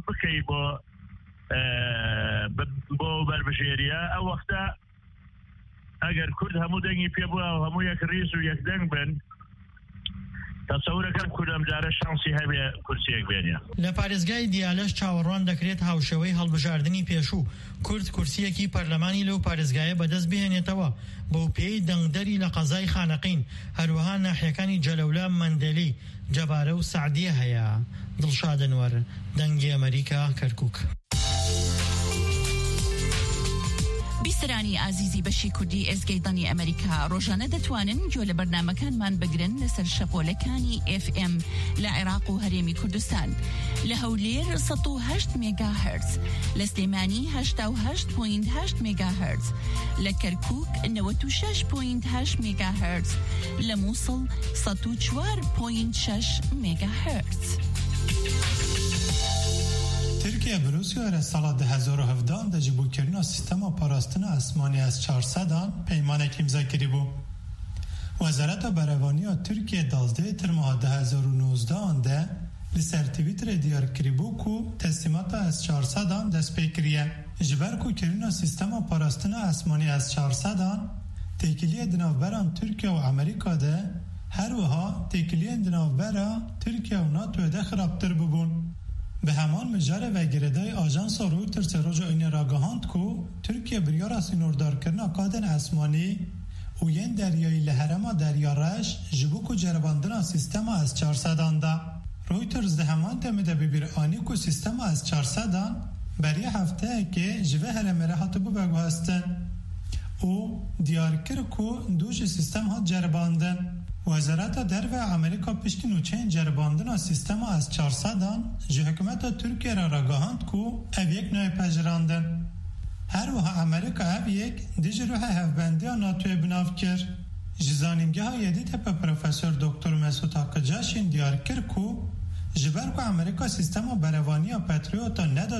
بکەی بۆ بەربژێریە ئەو وەختە ئەگەر کورد هەموو دەنگی پێ بووە و هەموو یەک ڕیز و یەک دەنگ بن تەسەورەکەم کوردم جارە شانسی هەبێ کورسیەک بێنێ. لە پارێزگای دیالەش چاوەڕوان دەکرێت هاوشەوەی هەڵبژاردننی پێشوو کورد کورسیەکی پەرلەمانی لەو پارێزگایە بەدەست بهێنێتەوە بەو پێی دەنگدەری لە قەزای خانەقین هەروەها ناحیەکانی جەلەولا مەندەلی جەبارە و سعدیە هەیە. دڵشاد ئەنوەر دەنگی ئەمریکا کەرکووک. بیسەرانی ئازیزی بەشی کوردی ئێزگەی ئەمریکا ڕۆژانە دەتوانن گوێ لە بەرنامەکانمان بگرن لەسەر شەپۆلەکانی FM لە عێراق و هەرێمی کوردستان لە هەولێر 108 مێگاهرتز، لە سلێمانی 88.8 مێگاهرتز، لە کەرکووک 96.8 مێگاهرتز، لە مووسڵ 104.6 مێگاهرتز. ترکیه به روسیه را سال 2017 در جبوکرنا سیستم پاراستن اسمانی از 400 پیمانک امضا کردی بود. وزارت بهره‌وانی ترکیه 12 تر ماه 2019 آنده لسر توییتر دیار کردی بود که تسلیمات از 400 دست پی کردیه. جبر کو کرنا سیستم پاراستن اسمانی از 400 تکیلی دناوبران ترکیه و امریکا ده هر وها تکیلی دناوبران ترکیه و ناتو ده خرابتر ببون. به همان مجره و گردای آژانس رویترز روزا این راگهاند کو ترکیه بریار سینوردار کردن کادن اسمانی و ین دریایی لحرما دریارش جبوک و جرباندن سیستم از 400 آنده. رویترز ده همان تمیده ببیرانی کو سیستم از 400 برای هفته که جوه هرمره هاتو بگو هستن او دیار کرد کو دوش سیستم ها جرباندن. وزارت در و امریکا پشتی نوچین جرباندن سیستم از 400 جو حکومت ترکیه را راگهاند کو او یک نوع پجراندن. هر وها امریکا او یک دیجی روح هفبندی ناتوی بناف کرد. جزانینگه ها یدید هپا پروفسور دکتر مسعود حقجاشین دیار کرد کو جبر کو امریکا سیستم بهره‌وانی پاتریوتا ندا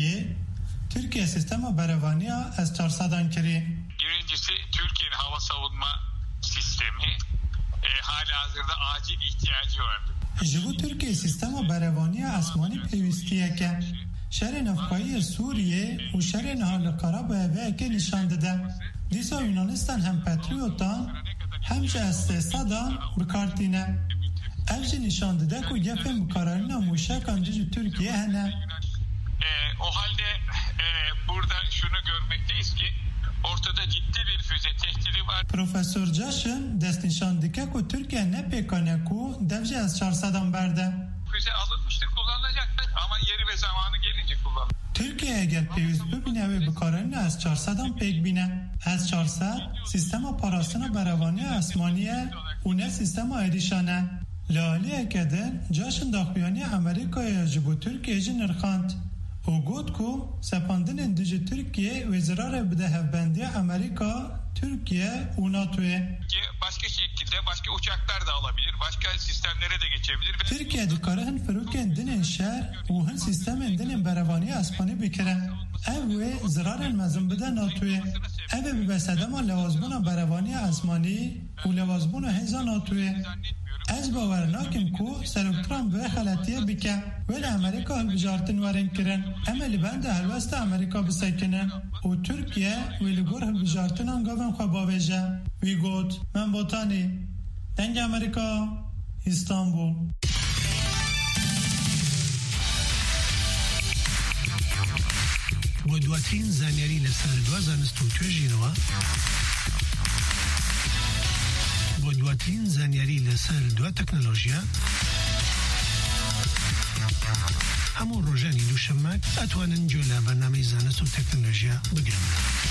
Türkiye sistemi berevani az 400'dan kiri. Birincisi Türkiye'nin hava savunma sistemi halihazırda acil ihtiyacı vardı. Bu Türkiye sistemi berevani asmani pevistiye ki şehrin Afgani Suriye ve şehrin Hal Karabağ ve ki nişandıda. Disa Yunanistan hem patriotan hem de istisadan bekartine. Evci nişandıda ku yapım kararına muşakan Türkiye hene. O halde burada şunu görmekteyiz ki ortada ciddi bir füze tehdidi var. Profesör Caşın dest nişandıka ku Türkiye ne pekane ku devce az 400'dan berde. Füze alınmıştır, kullanılacaktır ama yeri ve zamanı gelince kullanılır. Türkiye eğer pevist bibine ve bikaranını az 400'dan pek bine. Az 400 sistema parasına berevani asmaniye u ne sistema erişane. Laliye keden Caşın daxuyani Amerika'ya jibu Türkiye'ci nırkhand. O god ku sepandinin dijî Türkiye ve zararı bide hevbendiye Amerika, Türkiye ve NATO'ya. Başka şekilde başka uçaklar da alabilir, başka sistemlere de geçebilir. Türkiye dikarahin feruken dinin şer ve hin sistemin dinin berevani aspani bikire. Ev ve zararın mezun bide NATO'ya. Ev ve besedema levazbuna berevani asmani ve levazbuna heza NATO'ya. از باور ناکم کو سرکتران به خلطیه بکه ولی امریکا هلبجارتن وارن کرن املی بند هلوست امریکا بسکنه و ترکیه ولی گور هلبجارتن انگاون خواباویجه وی گوت من بوتانی دنگ امریکا استانبول. با دواترین زانیاری لسر دوازانست و توژینوا با دواترین زانیاری لسر دو تکنولوژیا همون روزانی دوشنبه اتوانن جولا برنامه زانست و تکنولوژیا بگیرن.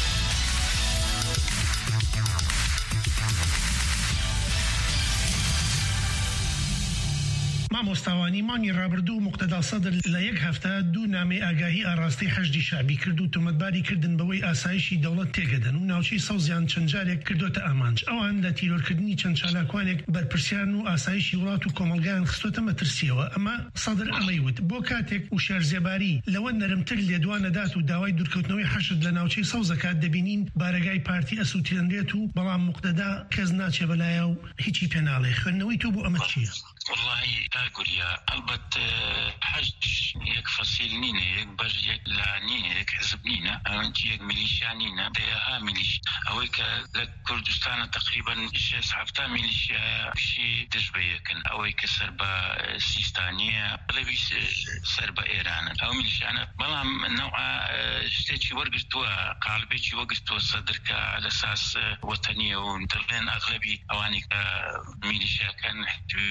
مامۆستاوانیمانی ڕابردوو مقتدا سەدر لە یەک هەفتە دوو نامەی ئاگاهی ئاڕاستی حەشدی شعبی کرد و تۆمەتباری کردن بەوەی ئاسایشی دەوڵەت تێگەدەن و ناوچەی سەوزیان چەند جارێک کردوتە ئامانج. ئەوان لە تیرۆرکردنی چەند چالاکوانێک بەرپرسیان و ئاسایشی وڵات و کۆمەڵگەیان خستۆتە مەترسیەوە. ئەمە سەدر ئەمەی وت بۆ کاتێک و شێرزێباری لەوە نەرمتر لێدوانەدات و داوای دوورکەوتنەوەی حەشد لە ناوچەی سەوزەکات دەبینین بارەگای پارتی ئەسووتێنرێت و بەڵام مقتدا کەس ناچێ بەلایە و هیچی پێ ناڵێ. خوێندنەوەی تۆ بۆ ئەمە چییە؟ والله تاقوليا البت حج يك فصيل يك بج يك لانينا يك حزب نينا انت يك ميليشيا نينا ديها ميليشيا اويك كردستان تقريبا 6 ميليشيا شي تشبيه كان اويك سربا سيستانية لبيس سربا ايران او ميليشيا بلام نوع شتي ورقتوا قالبيتي وقتوا صدرك على اساس وطنيه وندلين اغلبي اواني ميليشيا كان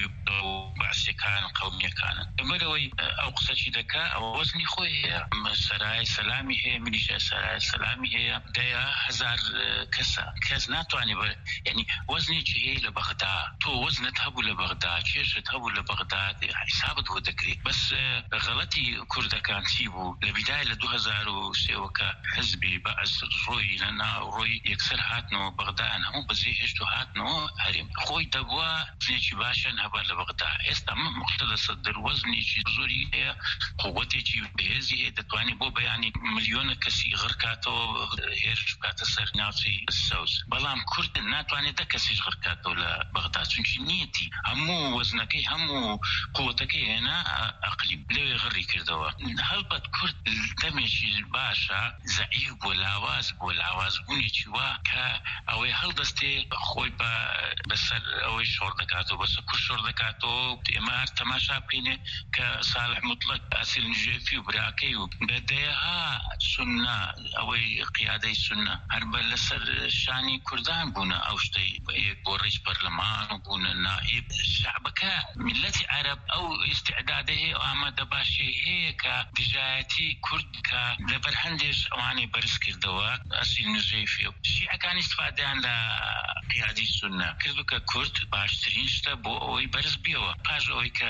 بعثي كان قومية كانت مروي أو قصتي دكا أو وزني خوي سراي سلامي هي ميليشيا سراي سلامي هي دايا 1000 كاس ناتو يعني وزني جهي لبغداد تو وزن تهبو لبغداد شيش تهبو لبغداد حسابت هو ذكري بس غلطي كردا كان سيبو لبداية 2003 حزبي بعث روي لنا روي يكسر هاتنو بغداد هم بزي هشتو هاتنو هرم خوي دبوا زيش باشن هبا لبغداد استم مقتدى صدر وزني زوري هي قوتي بهذه تتواني بو يعني مليون كسي غركاتو هيرش كاتسر ناوسي السوس بلام كرد ناتواني دكسي غركاتو لبغداد شنشي نيتي همو وزنكي همو قوتكي هنا اقليم لو يغري كردوا هلبت كرد دمشي الباشا زعيب والعواز بونيتي واكا او هلدستي خوي بس او شوردكاتو بس كل شوردكاتو امار تماشا بينه كصالح مطلق اسيل نجيفي وبراكي بديها سنه او قياده سنه هرب لسر شاني كردان بونا او شتي بوريش برلمان بونا نائب شعبك ملتي عرب او استعداده امد باشي هيك دجايتي كرد ك لبرهندش واني برس كردوا اسيل نجيفي شيعة كان استفاده عن قياده سنه كردوك كرد باشترين شتا بو اوي برس بيوا باج اوي ك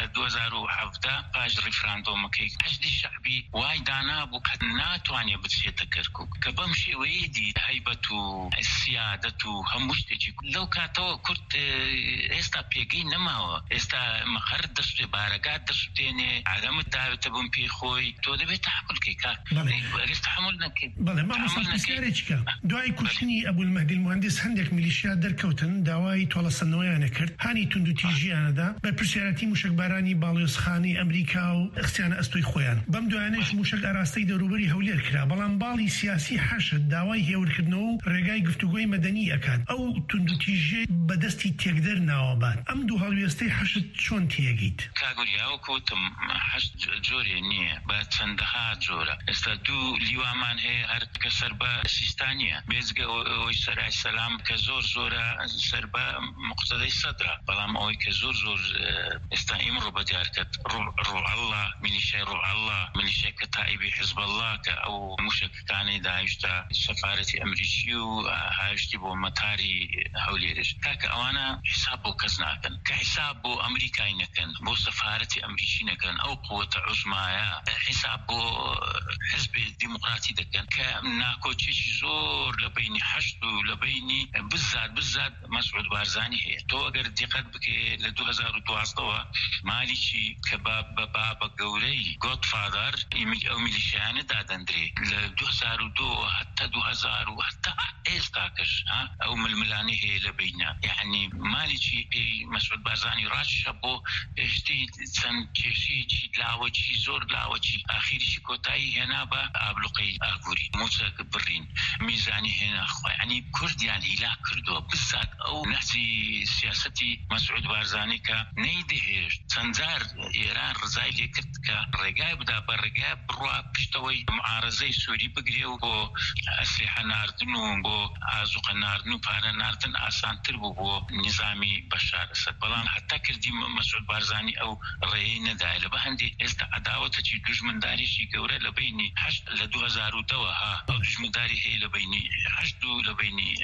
2007 باج ريفراندوم كي حشد الشعبي واي دانا بو ناتواني بتسيت كركوك كبمشي ويدي هيبتو السيادتو همشتي لو كاتو كرت استا بيجي نما استا مقر دست بارقات دستيني عدم الدعوه بمبي خوي تو دبي تحمل كيكا استحملنا كي بله ما مسكاريتشكا دعاي كوشني ابو المهدي المهندس عندك ميليشيا دركوتن دعاي تولا سنويانا كرد هاني تندو تيجي انا دا بپرسیارەتی موشکبارانی باڵێۆزخانەی ئەمریکا و ئەخسیانە ئەستۆی خۆیان بەم دوایانەش موشک ئاراستەی دەوروبەری هەولێر کرا بەڵام باڵی سیاسی حەشت داوای هێورکردنەوە و ڕێگای گفتوگۆی مەدەنی ئەکات ئەو توندوتیژێ بەدەستی تێکدەر ناوەبات ئەم دوو هەڵوێستەی حەشت چۆن تێگەیت کاگوریا و کوتم حەشت جۆرێ نییە بە چەندەها جۆرە ئێستا دوو لیوامان هەیە هەر کە سەر بە سیستانیە بێجگە ئەوی سەرای سەلام کە زۆرە سەر بە مقتەدەی سەدرا بەڵام ئەوەی کە زۆر استائم ربديار كت روح الله ميليشيا روح الله ميليشيا كتائب حزب الله او مشك كان داعشتا سفارة امريكيو هايشتي بو مطاري هوليرش كاك اوانا حسابو كزناكن كحسابو امريكاين كان بو سفارة امريكيين كان او قوة عظمى حسابو حزب الديمقراطي دكان كناكو تشي زور لبيني حشدو لبيني بالذات مسعود بارزاني هي تو اگر دقت بك ل 2012 مالكي كباب بابا قولي جود فادر او ميليشيان دادندري ل 2002 حتى 2000 وحتى ايستاكش او ململاني هي لبينا يعني مالكي مسعود بارزاني راشبو اشتي سن تشي لاوتشي زور لاوتشي اخير شي كوتاي هنا با ابلقي اغوري موسى برين ميزاني هنا يعني كرديان هلا كردو بالذات او نحسي سياستي مسعود بارزاني كا نيدهش سنزار ايران رزاي ليكت كا رجاي بدا برجاي بروا بشتوي معارضه سوري بغريو بو اسلحه ناردنو بو ازوق ناردنو فار ناردن اسان تربو بو نظامي بشار اسد بلان حتى كردي مسعود بارزاني او رينا دايله بهندي است عداوه تشي دجمن داري شي غوره لبيني حش ل 2002 ها دجمن داري هي لبيني حشد لبيني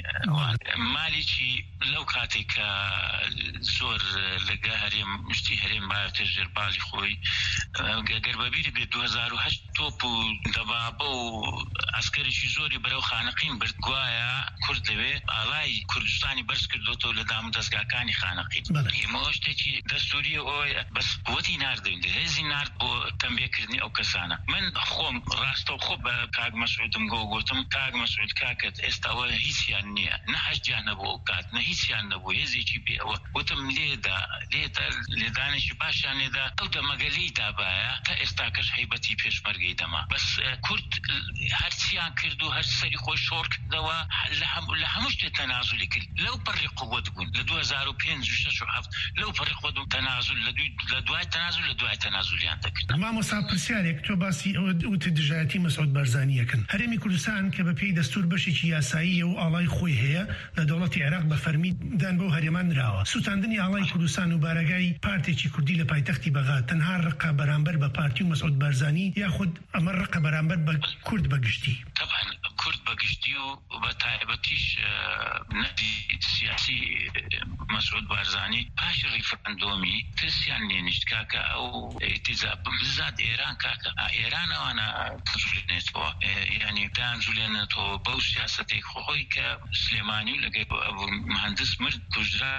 مالكي لو كاتك زور لقاهري مشتي هرم بايت الجربالي خوي قربابيري ب 2008 تو توپ و دەبابە و ئەسکەرێکی زۆری بەرەو خانەقین برد گوایە کورد لەوێ ئاڵای کوردستانی بەرز کردوتەوە لە دام و دەستگاکانی خانەقین ئێمە شتێکی دەستوریە ئەوەی بەس قووەتی ناردەوێت هێزی نارد بۆ تەنبیهکردنی ئەو کەسانە من خۆم ڕاستەوخۆ بە کاک مەسعودم گوتم کاک مەسعود کاکت ئێستا ئەوە هیچیان نییە نە هەشتیان نەبوو ئەو کات نە هیچیان نەبوو هێزێکی بێ ئەوە وتم لێدانێکی باشیان لێدا ئەو دەمەگەلی دابایە تا ئێستاکەش هەیبەتی پێشمەرگەی دەما بەس کورد هەرچیان کرد و هەر سەری خۆی شۆڕ کردەوە لە هەموو شتێ تەنازولی کرد لەو پەڕی قووەت بوون لە 2005 و 6 و 7 لەو پەڕی قووەت بوون تەنازول لە دوای تەنازولیان دەکرد مامۆستا پرسیارێک تۆ باسی ئەوە دژایەتی مەسعود بارزانیەکەن هەرێمی کوردستان کە بە پێی دەستور بەشێکی یاساییە و ئاڵای خۆی هەیە لە دەوڵەتی عێراق بە فەرمی دان بۆ هەرێمان نراوە سوتاندنی ئاڵای کوردستان و بارەگای پارتێکی کوردی لە پایتەختی بەغا تەنها ڕقە بەرامبەر بە پارتی و مەسعود بارزانی یاخود ئەمە ڕقە بەرامبەر بە کورد بەگشتی کورد بەگشتی و بە تایبەتیش نەدی سیاسی مەسعود بارزانی پاش ریفرەندۆمی ترسیان نێنیشت کاکە ئەو ئیتیزاب بزاد ئێران کاکە ئێران ئەوانە تجولێنێتەوە یعنی دانجولێنێتەوە بەو سیاسەتێک خۆی کە سلێمانی و لەگەی مهندس مرد کوژرا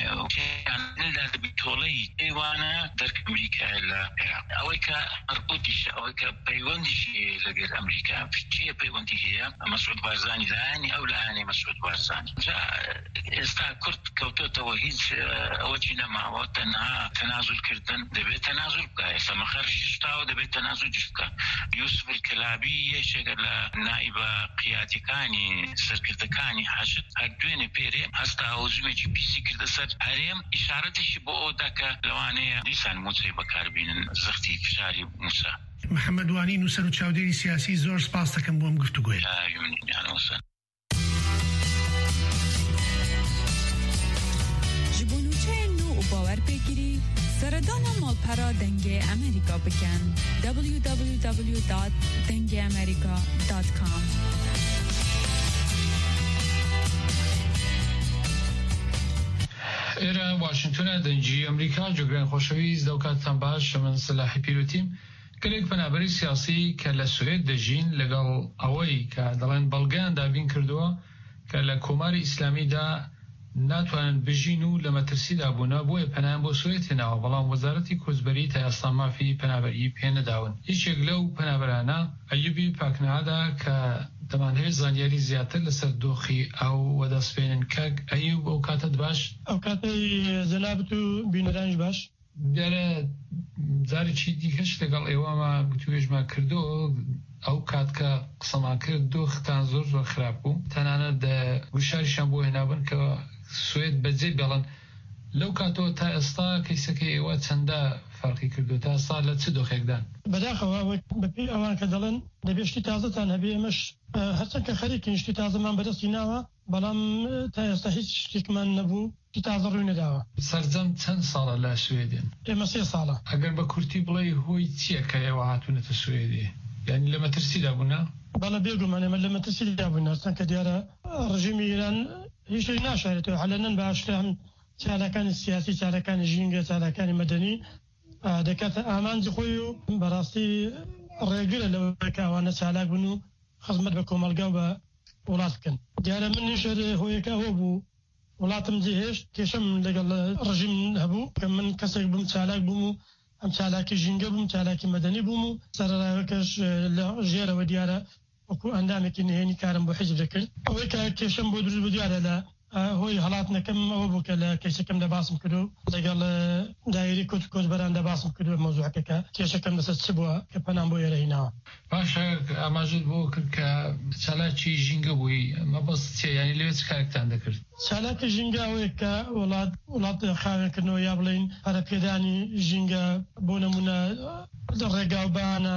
تۆڵەی ئەیوانە دەرک ئەمریکا لە عێراق ئەوەی کە ئەرقوتیشە ئەوەی کە پەیوەندیشی لەگەر ئەمریکا چیە پەیوەندی هەیە مەسعود بارزانی لایەنی ئەو لایەنی مەسعود بارزانی ئێستا کورد کەوتۆتەوە هیچ ئەوەی نەماوە تەنها تەنازولکردن دەبێت تەنازول بکە ئێستا مەخەرشی سوتاوە دەبێت تەنازولیش بکە یوسف الکلابی یەکێکە لە نائیبە قیادیەکانی سەرکردەکانی حەشد هەر دوێنێ پێرێ هەستا هەوزومێکی پیسی کردە سەر هەرێم ئیشارەتێکی بۆ ئەو دەکە لەوانەیە دیسان موچەی بەکاربینن زەختی فشاری موسا محەممەد وانی نووسەر و چاودێری سیاسی زۆر سپاس دەکەم بۆم گفتوگوێ ji bo nûçeyên nû û bawerpêkirî seredana malpera dengê Amerîka bikin www.dengeamerika.com ئێرە واشنگتنە دەنگی ئەمریکا جوگران خۆشەویست دەوکاتتان باش من سلاحی پیرۆتیم گەلێک پەنابەری سیاسی کە لە سوێد دەژین لەگەڵ ئەوەی کە دەڵێن بەڵگەیان دابین کردووە کە لە کۆماری ئیسلامیدا ناتوانن بژین و لە مەترسیدا بوونا بۆیە پەنایان بۆ سوێد هێناوە بەڵام وەزارەتی کۆچبەری تا ئێستا مافی پەنابەری پێ نەداون هیچێک لەو پەنابەرانە ئەیوبی پاکنەهادا کە دەمانەوێت زانیاری زیاتر لەسەر دۆخی ئەو وەدەستپێنن کەک ئەیوب ئەو کاتت باش ئەو کاتەی جەنابەت و بینەرانش باش دیارە جارێکی دیکەش لەگەڵ ئێوەمە گوتوێژمان کردو ئەو کات کە قسەمان کرد دۆختان زۆر زۆر خراپ بوو تەنانەت گوشاریشان بۆ هێنابن کە سوێد بەجێ بێڵن لەو کاتەوە تا ئێستا کەیسەکەی ئێوە چەندە فەرقی کردو تا ئێستا لە چ دۆخێکدان بەداخەوە بەپێی ئەوان کە دەڵێن دەبێشتی تازەتان هەبێ ئەمەش هەرچەند کە خەریکین شتی تازەمان بەدەستی ناوە بەڵام تا ئێستا هیچ شتێکمان نەبوو شتی تازە ڕووی نەداوە سەرجەم چەند ساڵە لە سوێدن ئێمە 3 ساڵە ئەگەر بە کورتی بڵێ هۆی چییە کە ئێوە هاتوونەتە سوێدی یعنی لە مەترسیدا بوونا بەڵە بێگومان ئێمە لە مەترسیدا بووین هەرچەند کە دیارە ڕژیمی ئیران هیچ شتێک ناشارێتەوە حەلەنەن باشتر هەم چارەکانی سیاسی چارەکانی ژینگە چارەکانی مەدەنی دەکاتە ئامانجی خۆی و بەڕاستی ڕێگرە لەوەی کە ئەوانە چالاک بوون و خزمەت بە کۆمەلگا و بە وڵات بکەن دیارە من نیشە هۆیەکە ئەوە بوو وڵاتم جێهێشت کێشەم لەگەڵ ڕژیم هەبوو کە من کەسێک بووم چالاک بووم و ئەم چالاکی ژینگە بووم چالاکی مەدەنی بووم و سەرڕاوەکەش لە ژێرەوە دیارە وەکو ئەندامێکی نهێنی کارم بۆ حیزب دەکرد ئەوەی کە کێشەم بۆ دروست بوو دیارە لە هۆی هەڵاتنەکەم ئەوە بوو کە لە کەیسەکەم دەباسم کردو لەگەڵ دایری کۆچبەران دەباسم کردو مەوزوعەکە کە کێشەکەم لەسەر چ بووە کە پەنام بۆ ئێرە هیناوە باشە ئاماژت بۆ کرد کە چالاکی ژینگە بووی مەبەست چیە یعنی لەوێ چ کارێکتان دەکرد چالاکی ژینگە ئەوەیە کە وڵات خاوێنکردنەوە یا بڵێن پەرەپێدانی ژینگە بۆ نمونە ڕێگا و بانە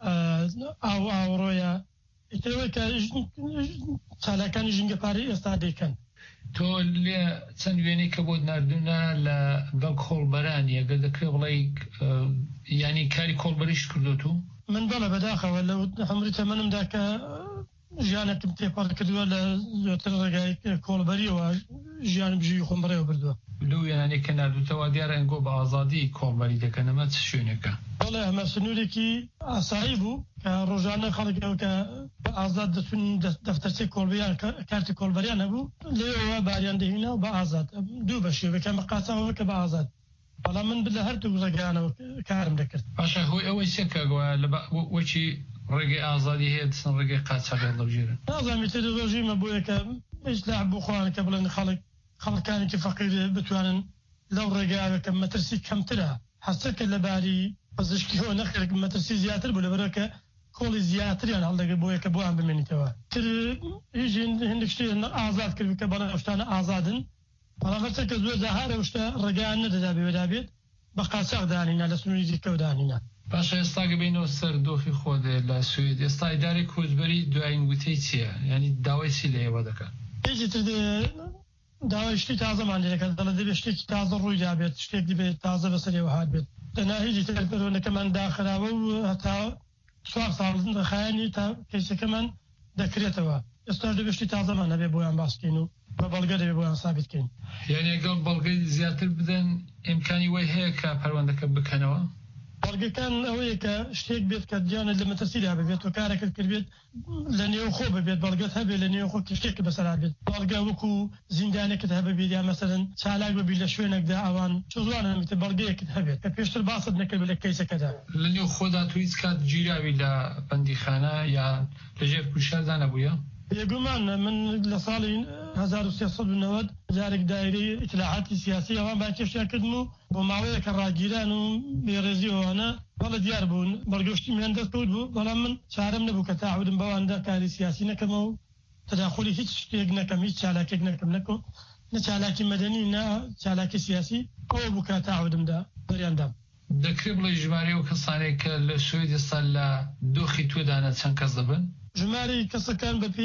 ئاوڕۆیە ئیترەوەی کە چالاکانی ژینگە پارەی ئێستا دەیکەن تۆ لێ چەند وێنەی کە بۆت نردوونە لە گەڵ کۆڵبەرانی ئەگەر دەکرێ بڵێ ینی کاری کۆڵبەریش کردو تو من بەڵە بەداخەوە لە هەمووی تەمەنمدا کە ژیانەکەم تێپەڕ کردووە لە زۆرتر ڕێگای کۆڵبەریەوە ژیان بژووی خۆم بەڕێوە بردووە لەو وێنانێک کە نردوتەوە دیارە ئەنگۆ بە ئازادی کۆڵبەری دەکەن ئەمە چ شوێنەکە بەڵێ ئەمە سنوورێکی ئاسایی بوو کە ڕۆژانە خەڵکەوە کە ئازاد دەچون دەفتەرچەی کۆڵبەریان کارتی کۆڵبەریان هەبوو لێەوە باریان دەهێنا و بە ئازاد دوو بە شێوەکەم بە قاچاغەوە کە بە ئازاد بەڵام من لە هەردوو ڕێگەیانەوە کارم دەکرد. باشە هۆی ئەوەی سێکەگووە لە وەچی ڕێگەی ئازادی هەیە دەچن ڕێگەی قاچاغیان لەوژێرن. نازانم تێدۆژیمە بۆیە کە ئیسلاح بۆ خۆیان کە بڵێن خەڵکانێکی فەقیر بتوانن لەو ڕێگایە کە مەترسی کەمترە حەسەکە لەباری پزیشکیەوە نەخێک مەترسی زیاتر بوو لەبەرەوە کە کۆڵی زیاتریان هەڵدەگرت بۆیە کە بۆیان بمێنیتەوە تر هیچ هێندێک شتێ ئازاد کرد کە بەڵام شتانە ئازادن بەڵام هەرچە کە زۆر جاهارە شتە ڕێگەیان نەدەدا بێت بە قاچاغ دانینا لە سنووری دیکە دانینا. باشە ئێستا گەبینەوە سەر دۆخی خۆدێ لە سوێد ئێستا ئیدارەی کۆچبەری دوایین وتەی چییە؟ یعنی داوای چی لە ئێوە دەکات؟ هیچی تر داوای شتی تازەمان لێ دەکات دەڵێ دەبێت شتێکی تازە ڕوویدا بێت شتێک دەبێت تازە بەسەرەوە هات بێت دەنا هیچی تر پەروەردەکەمان داخراوە و هەتا 4 ساڵ خایانی تا کەیسەکەمان دەکرێتەوە ئێستا دەبێت شتی تازەمان هەبێ بۆیان باسکەین و بە بەڵگە دەبێت بۆیان سابتکەین. یعنی ئەگەڵ بەڵگەی زیاتر بدەن ئیمکانی وای هەیە کە پەروەردەکە بکەنەوە؟ بەڵگەکان ئەوەیە کە شتێک بێت کە دیانە لە مەترسیدا ببێت و کارێکت کردبێت لە نێو خۆ ببێت بەڵگەت هەبێت لە نێو خۆ شتێکی بەسەرات بێت بەڵگە وەکو زیندانێکت هەبێت یا مەسەرەن چالاک ببی لە شوێنێکدا ئەوان چۆزوانە میتە بەڵگەیەکت هەبێت کە پێشتر باست نەکرد لە کەیسەکەدا لە نێو خۆدا تو هیچ کات گیراوی لە بەندیخانە یا لەژێر کوشەردا نەبووە؟ بێگومان من لە ساڵی 1390 جارێک دایرەی ئیتلاعاتی سیاسی ئەوان باکێشیان کردم و بۆ ماوەیەکە ڕاگیران و بێڕێزیەوەوانە بەڵە دیار بوون بەرگەشتی میان دەستکەوت بوو بەڵام من چارەم نەبوو کە تاعودم بەواندا کاری سیاسی نەکەمە و تەداخلی هیچ شتێک نەکەم هیچ چالاکێک نەکەم نە چالاکی مەدەنی نە چالاکی سیاسی ئەوە بوو کە تاعودمدا بەریاندام. دەکرێت بڵێ ژمارە و کەسانێک کە لە سوێد ئێستا لە دۆخی تۆدانە چەند کەس دەبن؟ ژمارەی کەسەکان بەپی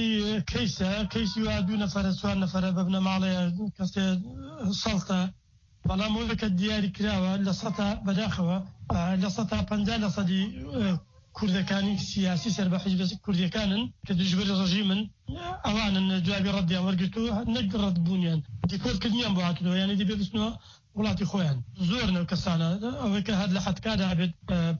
کەیسی وا 2 نەفەرە 4 نەفەرە ببنە ماڵەیە کەسێ سەڵتە بەڵام ئەوە کە دیاری کراوە لە سەتا بەداخەوە لە 150% کوردەکانی سیاسی سەر بە حیزب کوردیەکانن کە دژبەری ڕژیمن ئەوانن جوابی ڕەدیان وەرگرت و نەک ڕەت بوونیان دیپۆرتکردنیان بۆ هاتنەوە یعنی دەبێ بچنەوە وڵاتی خۆیان زۆر نەو کەسانە ئەوەی کە هەر لە حەتکادا بێت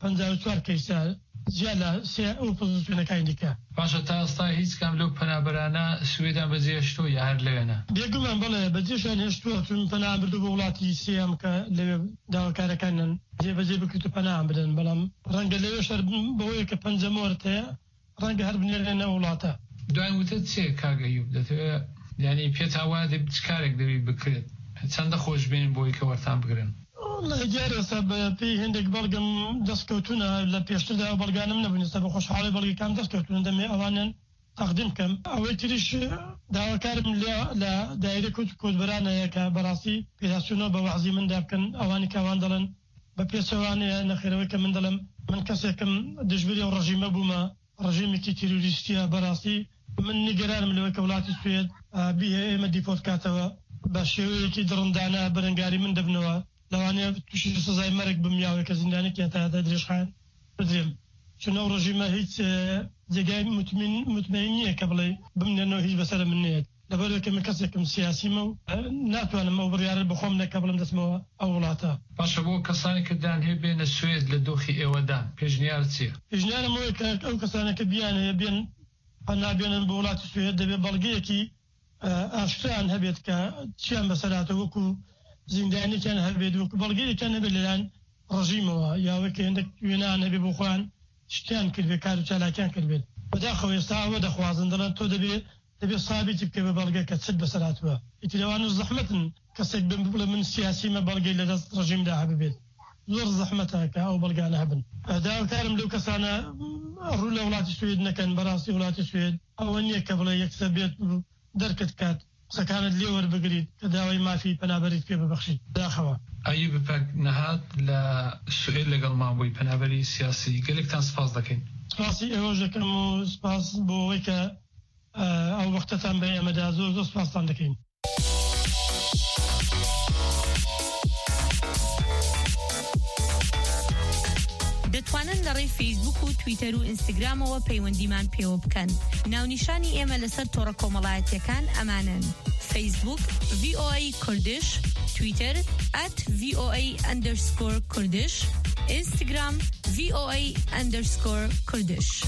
54 کەیسە زیاد لە سێ ئەو پۆزیسیۆنەکانی دیکە. باشە تا ئێستا هیچ کام لەو پەنابەرانە سوێدان بەجێهێشتووە یا هەر لەوێنە؟ بێگومان بەڵێ بەجێشیان هێشتووە چون پەنام بردو بۆ وڵاتی سێم کە لەوێ داواکارەکانن جێبەجێ بکرێت و پەنام بدەن بەڵام ڕەنگە لەوێ شەر بەوەیە کە پەنجەمۆرت هەیە ڕەنگە هەر بنێرێنە وڵاتە. دوای وتە چێ کاگەیوب دەتەوێت ینی پێت هاوا دەبێت چ کارێک دەبێت بکرێت چەندە خۆش بێنین بۆی کە وەرتان بگرن؟ جارێستا پێی هەندێک بەڵگم دەستکەوتونە لە پێشتردا بەڵگانم نەبوونێستا بە خۆشحاڵی بەڵگەکان دەستکەوتون دەمێ ئەوانن تەقدیم بکەم ئەوەی تریش داواکارم لە دایرە کۆچبەرانەیە کە بەڕاستی پێداچوونەوە بە وەعزی مندا بکەن ئەوانی کاوان دەڵێن بە پێچەوانەیە نەخێرەوەی کە من دەڵێم من کەسێکم دژبری ئەو ڕژیمە بوومە ڕژیمێکی تیروریستیە بەڕاستی من نیگەرانم لەوەی کە وڵاتی سوێد بیهێ ئێمە دیپۆت کاتەوە بە شێوەیەکی دڕندانە بەرەنگاری من دەبنەوە لەوانەیە تووشی سزای مەرگ بمیاوە کە زیندانێکی هەتا درێژخان بدرێم چون ئەو ڕژیمە هیچ جێگای مطمئین نییە کە بڵێ بمنێنەوە هیچ بەسەر من نێت لەبەرەوەی کە من کەسێکم سیاسیمە و ناتوانم ئەو بڕیارە بخۆم نەکە بڵم دەستمەوە ئەو وڵاتە. باشە بۆ کەسانی کە دان هەیە بێنە سوێد لە دۆخی ئێوەدان پێشنیار چییە؟ پێشنیارم ئەوەیە کە ئەو کەسانێکە بیان هەیە بێن نابێنن بۆ وڵاتی سوێد دەبێت بەڵگەیەکی ئاشتیان هەبێت کە چیان بەسەراتە وەکو زیندانێکیان هەبێت وەکو بەڵگەیەکیان هەبێت لەلایەن ڕژیمەوە یاوە کە هێندێک وێنان هەبێت بۆ خۆیان شتیان کردبێت کار و چالاکیان کردبێت بەداخەوە ئێستا ئەوە دەخوازن دەڵێن تۆ دەبێت سابیتی بکە بە بەڵگە کە چت بەسەراتوە ئیتر ئەوانش زەحمەتن کەسێک بڵێ من سیاسیمە بەڵگەی لەدەست ڕژیمدا هەبێت زۆر زەحمەتە کە ئەو بەڵگانە هەبن. داواکارم لەو کەسانە ڕوو لە وڵاتی سوێد نەکەن بەڕاستی وڵاتی سوێد ئەوە نییە کە بڵێ یەکسەر بێت دەرکت کات قسەکانت لێ وەربگریت کە داوای مافی پەنابەریت پێ ببەخشیت داخەوە. ئەیوب بەپەک نەهات لە سوێد لەگەڵ مابووی پەنابەری سیاسی گەلێکتان سپاس دەکەین. سپاسی ئێوەش دەکەم و سپاس بۆ ئەوەی کە ئەو وەختەتان بە ئێمەدا زۆر سپاستان دەکەین. دەتوانن لەڕێی فەیسبوک و تویتەر و ئینستاگرامەوە پەیوەندیمان پێوە بکەن. ناونیشانی ئێمە لەسەر تۆڕە کۆمەڵایەتیەکان ئەمانن: فەیسبوک VOA کوردش، تویتەر @VOA_کوردش، Instagram VOA_Kurdish.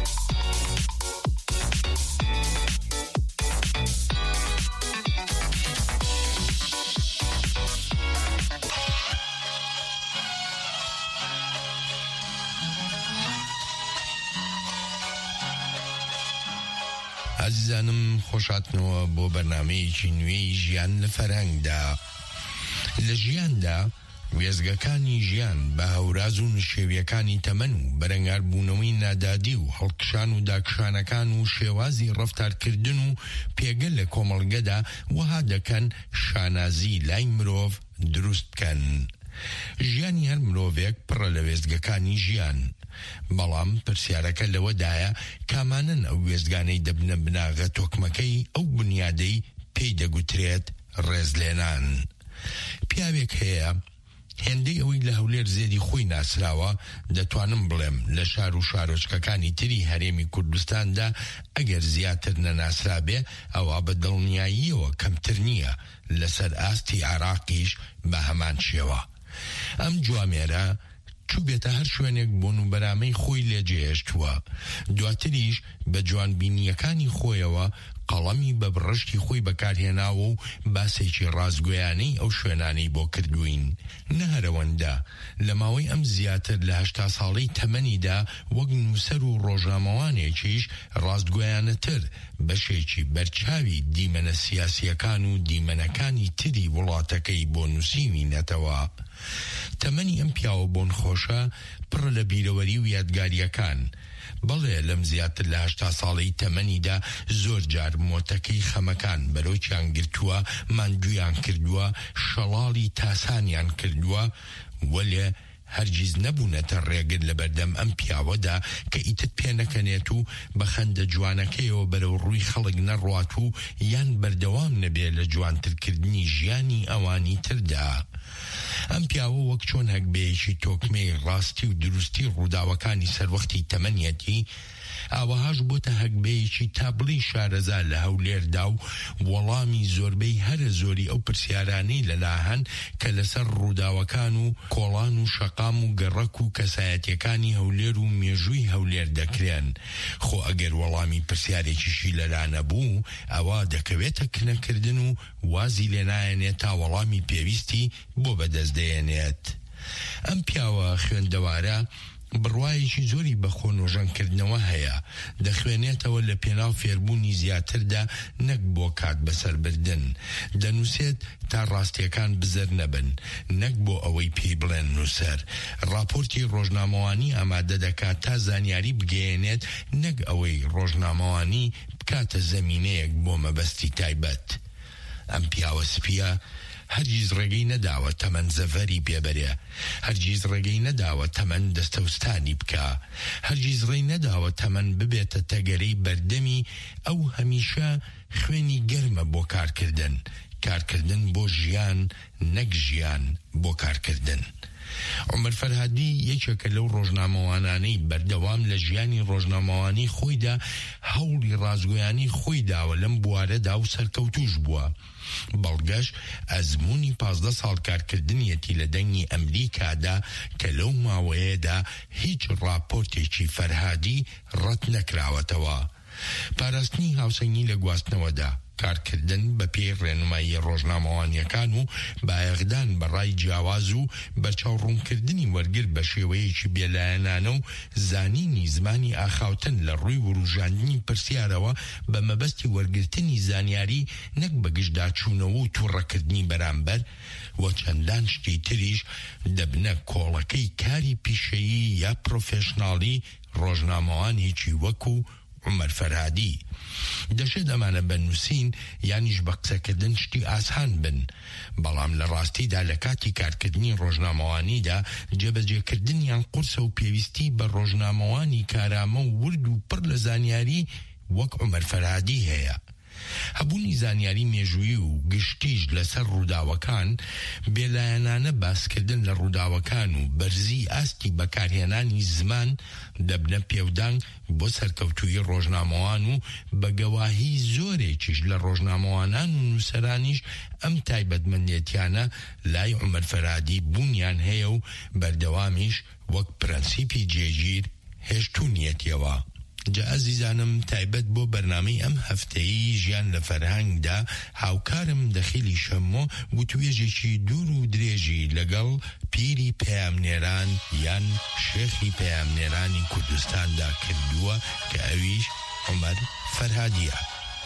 عزیزانم خۆشاتنەوە بۆ بەرنامەیەکی نوێی ژیان لە فەرهەنگدا. لە ژیاندا وێزگەکانی ژیان بە هەوراز و نشێویەکانی تەمەن و بەرەنگاربوونەوەی نادادی و هەڵکشان و داکشانەکان و شێوازی ڕەفتارکردن و پێگەل لە کۆمەڵگەدا وەها دەکەن شانازی لای مرۆڤ دروست بکەن. ژیانی هەر مرۆڤێک پڕە لە وێزگەکانی ژیان، بەڵام پرسیارەکە لەوەدایە کامانن ئەو وێزگانەی دەبنە بناغە تۆکمەکەی ئەو بنیادەی پێی دەگوترێت ڕێزلێنان. پیاوێک هەیە هێندەی ئەوەی لە هەولێر زێدی خۆی ناسراوە، دەتوانم بڵێم لە شار و شارۆچکەکانی تری هەرێمی کوردستاندا ئەگەر زیاتر نەناسرابێ ئەوە بە دڵنیاییەوە کەمتر نییە لەسەر ئاستی عێراقیش بە هەمان شێوە. ئەم جوامێرە چوو بێتە هەر شوێنێک بۆن و بەرامەی خۆی لێجێهێشتووە، دواتریش بە جوانبینیەکانی خۆیەوە قەڵەمی بە بڕشتی خۆی بەکارهێناوە و باسێکی ڕازگویانەی ئەو شوێنانەی بۆ کردوین. نەهەرەوەندا لە ماوەی ئەم زیاتر لە 80 ساڵەی تەمەنیدا وەک نووسەر و ڕۆژنامەوانێکیش ڕازگویانەتر بەشێکی بەرچاوی دیمەنە سیاسیەکان و دیمەنەکانی تری وڵاتەکەی بۆ نووسیوینەتەوە. تەمەنی ئەم پیاوە بۆن خۆشە پڕ لە بیرەوەری و یادگاریەکان. بەڵێ لەم زیاتر لە 80 ساڵەی تەمەنیدا زۆر جار مۆتەکەی خەمەکان بەرەوچیان گرتووە، ماندویان کردووە، شەڵاڵی تاسانیان کردووە، وەلێ هەرگیز نەبوونەتە ڕێگر لە بەردەم ئەم پیاوەدا کە ئیتت پێ نەکەنێت و بە خەندە جوانەکەیەوە بەرەو ڕووی خەڵک نەڕوات و یان بەردەوام نەبێت لە جوانترکردنی ژیانی ئەوانی تردا. ئەم پیاوە وەک چۆن هەکبەیەکی تۆکمەی ڕاستی و دروستی ڕووداوەکانی سەروەختی تەمەنیەتی، ئاوەهاش بۆتە هەکبەیەکی تابڵی شارەزا لە هەولێردا و وەڵامی زۆربەی هەرە زۆری ئەو پرسیارانەی لەلاهەن کە لەسەر ڕووداوەکان و کۆڵان و شەقام و گەڕەک و کەسایەتیەکانی هەولێر و مێژووی هەولێر دەکرێن. خۆ ئەگەر وەڵامی پرسیارێکیشی لەلا نەبوو، ئەوە دەکەوێتە کنەکردن و وازی لێنایەنێت تا وەڵامی پێویستی بۆ بەدەستدەێنێت. ئەم پیاوە خوێندەوارە بڕوایەکی زۆری بە خۆنۆژەنکردنەوە هەیە، دەخوێنێتەوە لە پێناو فێربوونی زیاتردا نەک بۆ کات بەسەربردن، دەنووسێت تا ڕاستیەکان بزەر نەبن، نەک بۆ ئەوەی پێی بڵێن نووسەر. راپۆرتی ڕۆژنامەوانی ئامادە دەکات تا زانیاری بگەێنێت، نەک ئەوەی ڕۆژنامەوانی بکاتە زەمینەیەک بۆ مەبەستی تایبەت. ئەم پیاوە سپیە هەرگیز ڕێگەی نەداوە تەمەن زەڤەری پێبەرێ، هەرگیز ڕێگەی نەداوە تەمەن دەستەوستانی بکە، هەرگیز ڕێی نەداوە تەمەن ببێتە تەگەرەی بەردەمی ئەو هەمیشە خوێنی گەرمە بۆ کارکردن بۆ ژیان، نەک ژیان بۆ کارکردن. عومەر فەرهادی یەکێکە لەو ڕۆژنامەوانانەی بەردەوام لە ژیانی ڕۆژنامەوانی خۆیدا هەوڵی ڕازگۆیانی خۆی داوە لەم بوارەدا و سەرکەوتوش بووە. بەڵگەش ئەزموونی 15 ساڵ کارکردنیەتی لە دەنگی ئەمریکادا کە لەو ماوەیەدا هیچ راپۆرتێکی فەرهادی ڕەت نەکراوەتەوە. پاراستنی هاوسەنگی لە گواستنەوەدا، کارکردن بە پێی ڕێنمایی ڕۆژنامەوانیەکان و بایەغدان بە ڕای جیاواز و بەرچاوڕوونکردنی وەرگر بە شێوەیەکی بێلایەنانە و زانینی زمانی ئاخاوتن لە ڕووی وروژاندنی پرسیارەوە بە مەبەستی وەرگرتنی زانیاری، نەک بە گشتداچوونەوە و تووڕەکردنی بەرامبەر و چەندان شتی تریش دەبنە کۆڵەکەی کاری پیشەیی یا پرۆفێشناڵی ڕۆژنامەوانێکی وەکو عومەر فەرهادی. دەشێت ئەمانە بنووسین یانیش بە قسەکردن شتی ئاسان بن، بەڵام لە ڕاستیدا لە کاتی کارکردنی ڕۆژنامەوانیدا جێبەجێکردنیان قورسە و پێویستی بە ڕۆژنامەوانی کارامە و ورد و پڕ لە زانیاری وەک عومەر فەرهادی هەیە. هەبوونی زانیاری مێژووی و گشتیش لەسەر ڕووداوەکان بێلایەنانە باسکردن لە ڕووداوەکان و بەرزی ئاستی بەکارهێنانی زمان دەبنە پێودانگ بۆ سەرکەوتووی ڕۆژنامەوان و بەگەواهی زۆرێکیش لە ڕۆژنامەوانان و نووسەرانیش ئەم تایبەتمەندێتیانە لای عومەر فەرهادی بوونیان هەیە و بەردەوامیش وەک پرەنسیپی جێگیر هێشتوونیەتیەوە. جا ئەزیزانم تایبەت بۆ بەرنامەی ئەم هەفتەیی ژیان لە فەرهەنگدا هاوکارم دەخیلی شەمۆ بوتوێژێکی دوور و درێژی لەگەڵ پیری پەیامنێران یان شێخی پەیامنێرانی کوردستاندا کردووە کە ئەویش عومەر فەرهادیە.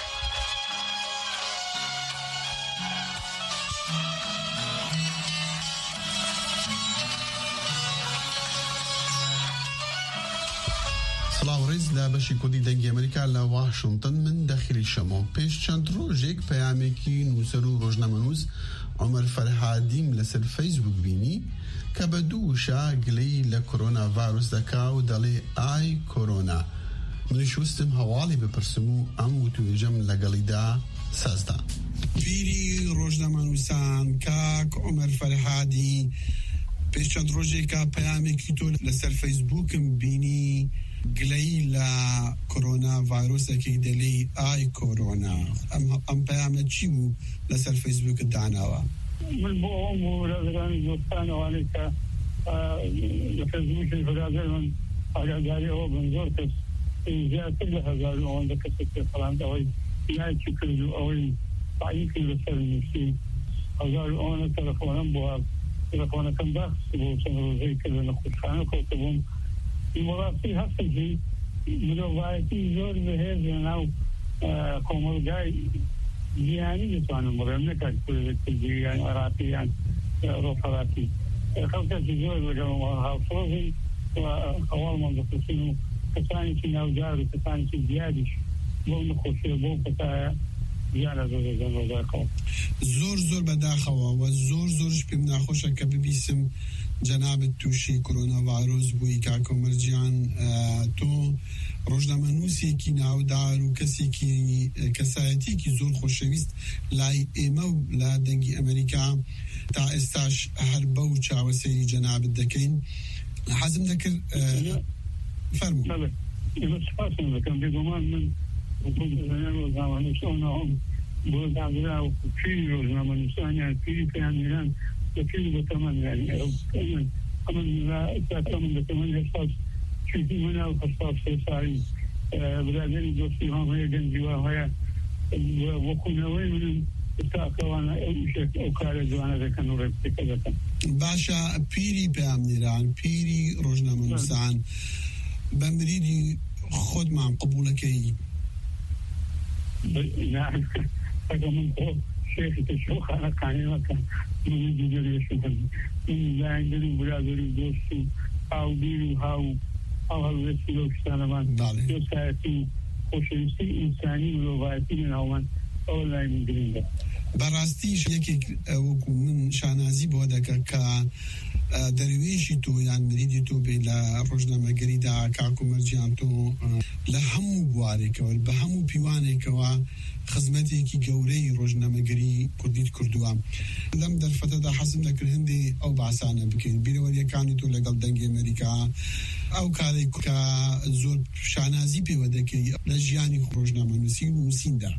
سلااوڕێز لە بەشی کوردی دەنگی ئەمریکا لە واشنگتن من دەخیلی شەمۆ پێش چەند ڕۆژێک پەیامێکی نووسەر و ڕۆژنامەنووس عومەر فەرهادیم لەسەر فەیسبوک بینی کە بە دوو وشە گلەی لە کۆرۆنا ڤایرۆس دەکا و دەڵێ ئای کۆرۆنا. منیش وستم هەواڵی بپرسم و ئەم وتوێژەم لەگەڵیدا سازدا. پیری ڕۆژنامەنووسان کاک عومەر فەرهادی پێش چەند ڕۆژێکە پەیامێکی تۆ لەسەر فەیسبوکم بینی گلەی لە کۆرۆنا ڤایرۆسێکی دەڵێ ئای کۆرۆنا. ئەم پەیامە چی بوو لەسەر فەیسبوکت داناوە؟ من بۆ ئەوم بۆ برادرانی دۆستانەوانەی کە لە فەیسبووکی برادر من ئاگاداری ئەوە بن زۆر کەس زیاتر لە هەزار و ئەوەندە کەسێک پێفەڵاند ئەوەی نایکی کرد و ئەوەی تاعیکی لەسەر نووسی هەزار و ئەوەندە تەلەفۆنم بۆ تەلەفۆنەکەم باخست بۆ چەند ڕۆژەی کرد لە نەخۆشخانە کەوتبووم وڵاتی هەستێکی مرۆڤایەتی زۆر بەهێز لە ناو کۆمەلگای جیهانی دەتوانم بڵێم نەکات کوردی یان عێراقی یان ڕۆفەڕاتی خەڵکێکی زۆر لەگەڵ هاوسۆزی و هەواڵمان دەپرسین و کەسانێکی ناودار و کەسانێکی زیادیش بۆ نەخۆشیە بۆ کەسایە زیادە زۆر بەداخەوە و زۆرش پێم ناخۆشە کە ببیسم جەنابەت تووشی کۆرۆنا ڤایرۆس بووی کاک عومەرجیان. تۆ ڕۆژنامەنووسێکی ناودار و کەسایەتێکی زۆر خۆشەویست لای ئێمە و لە دەنگی ئەمریکا تا ئێستاش هەر بەو چاوەسەری جەنابەت دەکەین. حەزم دەکرد فەرموو. سپاسم دەکەم بێگومان من ڕۆژنامەنووسانەوەم بۆ داگرا و پیری ڕۆژنامەنووسانیان پیری پەیامنێران لەپێی بەتەمەن یانی ئەمن من بەتەمەن هێشتا چیزی منە و هەشتا سێ ساڵی برادری دۆستی هەم هەیە گەنجی وا هەیە وەکوونەوەی منم ئێستاکەوانە ئەو کارە جوانە دەکەن و ڕێپێکە دەکەن. باشە پیری پەیامنێران پیری ڕۆژنامەنووسان بە مریدی خۆتمان قبوولەکەی؟ ئەگە من شێخی تەشوخانەکانی مەکەن من دیگەریشم من لایەنگەری برادری و دۆست و هاوبیر و هاوهەڵوێستی لەو شتانەمان دۆستایەتی و خۆشەویستی ئینسانی مرۆڤایەتی لەناومان ئەوە لای من گرنگە. بەڕاستیش یەکێک وەکو من شانازی بۆ دەکە کە دەروێشی تۆ یان مریدی تۆ بێ لە ڕۆژنامەگەریدا کاک عومەرجیان تۆ لە هەموو بوارێکەوە بە هەموو پیوانێکەوە خزمەتێکی گەورەی ڕۆژنامەگەری کوردیت کردووە. لەم دەرفەتەدا حەزم دەکرد هەندێ ئەو باسانە بکەین بیرەوەریەکانی تۆ لەگەڵ دەنگی ئەمریکا ئەو کارێک کە زۆر شانازی پێوە دەکەی لە ژیانی ڕۆژنامەنووسی و نووسیندا.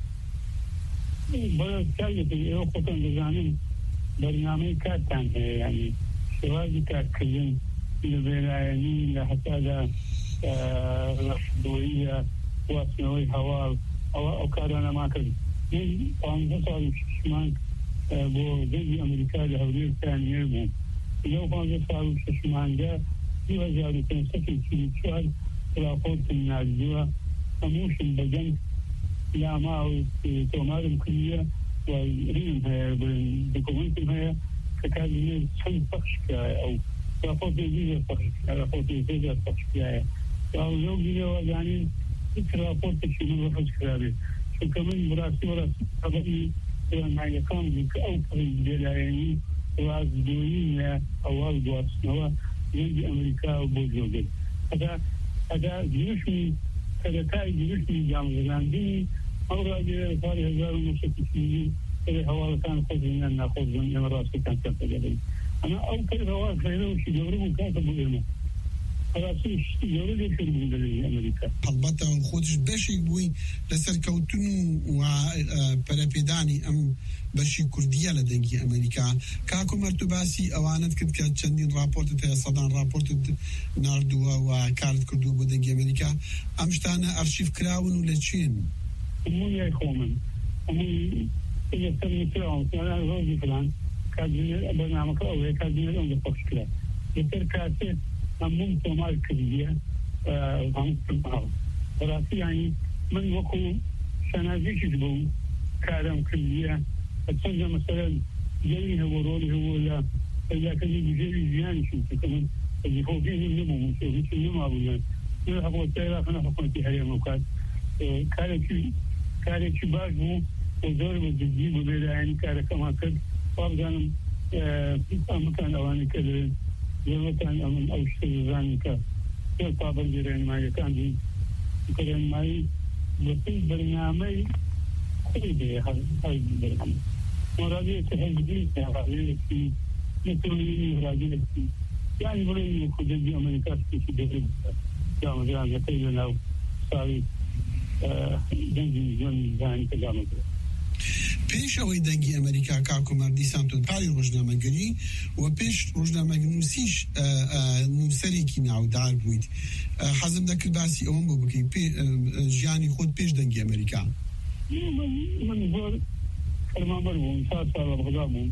ئێوە خۆتان دەزانن بەرنامەی کارتان هەیە ینی شێوازی کارکردن لە بێلایەنی لە هەتادا ڕەشدۆیە واستنەوەی هەواڵ ئەو کارانەما کرد. من 15 ساڵی ششمان بۆ دەنگی ئەمریکا لە هەولێر پەیامنێر بووم. لەو 15 ساڵ و ششماندا 2544 راپۆرتم نردووە هەمووشم بە جەنگ لاما و تۆمارم کردیە و ڕیم هەیە دکۆمنتم هەیە کە کاتژمێر چەند پەخش کرایە ئەو راپۆرتێکی زۆر پەخش کرایە راپۆرتێکی زۆر پەخش کرایە لەو بیرەوە زانین هیچ راپۆرتێکی من ڕەحەز کرابێ چونکە من بڕاستی خەبەری ڕۆژنامەیەکان بوو کە ئەو بێلایەنی ڕازگۆیی لە ئەواڵ گواستنەوە دەنگی ئەمریکا بۆ جۆگرت. ئەگا گرشمی سەرەتای گرشمی جامزەلاندنی أو راجع صار 1960 اللي هو كان خذنا ناخذ من الإمارات كان كذا أنا أو كذا هو خيره وش جبره كاتب بالإمارات هەڵبەتە خۆتش بەشێک بووی لەسەر کەوتن و پەرەپێدانی ئەم بەشی کوردیە لە دەنگی ئەمریکا. کاکو مەرتو باسی ئەوانت کرد کە چەندین راپۆرتت هەیە سەدان راپۆرتت ناردووە و کارت کردووە بۆ دەنگی ئەمریکا. ئەم شتانە ئەرشیف کراون و لە چین؟ هەمووی خۆمن هەمووی ڕۆژی فلان بەرنامەکە ئەوەیە کاتژمێر ئەوەندە پەخش کرا لەسەر کاتێ همون تمام کردیه هم تمام برای یعنی من وقتی شنازیش بود کارم کردیه اصلا مثلا جایی هوا رولی هوا لا یا کسی دیگری زیانی شد که من از خوبی نمیم میشه هیچ نمابودن نه هوا تیرا خنا حکومتی هری مکات کاری باز بود وزار وزدی بود یعنی کار کم کرد فابزانم امکان آوانی کرد زمتان أمن أو شيء ذلك يطابق جرين ما يكان جرين ما يبصي برنامج خير هاي برنامج مرادي تهجدي هذا في نتوني مرادي يعني بقول يخرج من أمريكا في دولة جامعة جامعة كيلنا صاري دنجي جون زاني كجامعة پێش ئەوەی دەنگی ئەمریکا کاکومەر دیسان تۆپاری ڕۆژنامەگەری و پێش ڕۆژنامەنووسیش نووسەرێکی ناودار بوویت. حەزم دەکرد باسی ئەوەم بۆ بکەین ژیانی خۆت پێش دەنگی ئەمریکا. من زۆر فەرمانبەر بووم 4 ساڵ بەغدا بووم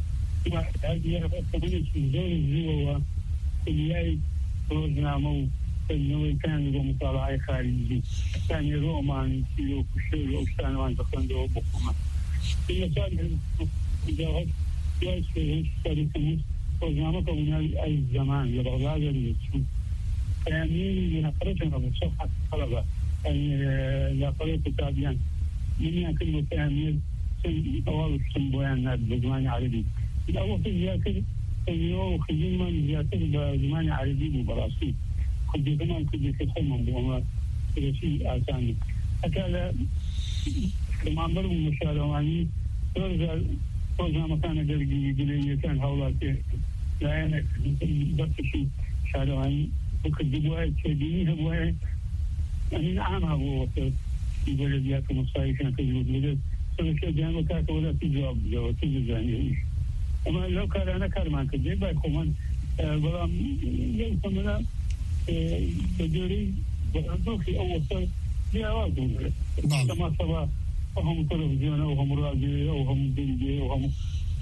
تەمەنێکی زۆری زووەوە کلیای ڕۆژنامە و فەرمانەوەیەکان بۆ مطالعای خارجی ثاني ڕۆمان و کوشتەوە ئەو شتانەوان دەخوێندەوە بۆ خۆمان. مثال جاهد يشتري شركة برنامج كونال أي زمان لبغداد اليوم فيعني نقرأنا بصفحة الطلبة يعني لقرية التابعين من يأكل تعمير أول سنبويان بزمان عربي الأول في ذاكر اليوم خدمة ذاكر بزمان عربي وبراسي كل زمان كل كتحمل وما كل شيء آساني أكاد كما عملوا مشارواني ترجع مكان جرجي كان هؤلاء لا يعني بس شيء شارواني وكذبوا شديني هو يعني عام هو يقول لي أكو مصايب كان كذبوا بجد فلكن جانو كاتو ولا تجاوب تجزاني أما لو كان أنا كارمان كذب بيكون ولا يوم ثمنا تجري وأنتوكي أول سنة بيعوضون كما سبا وهم تلفزيون وهم راديو وهم دنجي وهم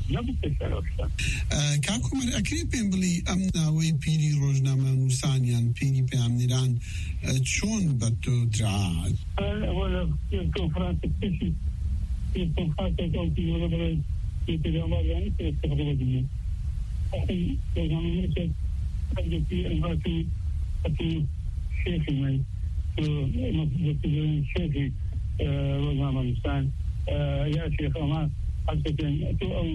کاکومەر ئەکرێ پێم بڵێ ئەم ناوەی پیری ڕۆژنامە نووسانیان پیری پەیامنێران چۆن بە تۆ درا؟ روزنامة الإنسان يا شيخ أمان حتى تو أو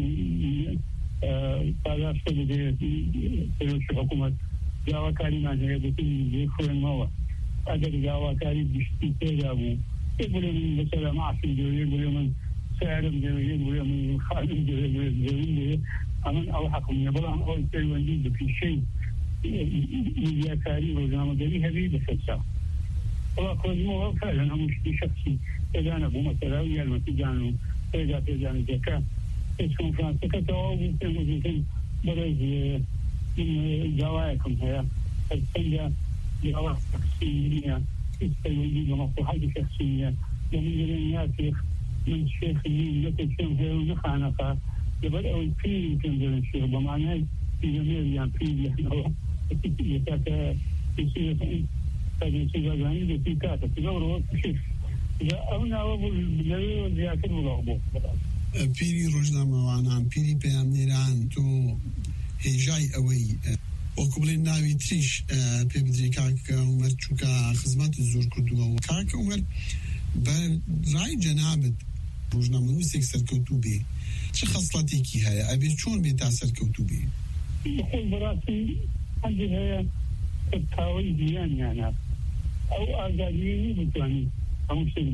قادر شغل في الحكومة جاوا كلمة هي بتيجي يخون موا أقدر جاوا كلمة بيشتري جابو يقولوا من مثلا معصم جوي يقولوا من سعر جوي يقولوا من خالد جوي أمن أو حكم يبغى أول شيء وندي في شيء يا كاري روزنامة جري هذه بس وأقول مو فعلا أنا مش شخصي إذا أنا بمثلا ويا المتجانو إذا تجانو زكاة اسمه فرنسا كتاو ممكن برز من جواكم هيا السنجة جواك شخصية استوي بمصلحة شخصية ومن جريان شيخ من شيخ اللي نتشم هي ونخانقة يبدأ الفيل يمكن ذا الشيخ بمعنى في جميع يعني فيل يحنا يتاكا يصير هذه الشيء يعني في كاتب تجاوره شيء إذا أنا أقول بالنبي والزياكر والأخبار پیری ڕۆژنامەوانان پیری پەیامنێران تۆ هێژای ئەوەی وەکو بڵێن ناوی تریش پێ بدرێ کاکە عومەر چووکە خزمەت زۆر کردووە کاکە عومەر بە ڕای جەنابەت ڕۆژنامەنووسێک سەرکەوتوو بێ چه خەسڵەتێکی هەیە ئەبێ چۆن بێ تا سەرکەوتوو بێ؟ بخۆی بەڕاستی هەندێک هەیە کە تاوەی ژیانیانە ئەو ئازادیی بتوانێت هەموو شتێک بە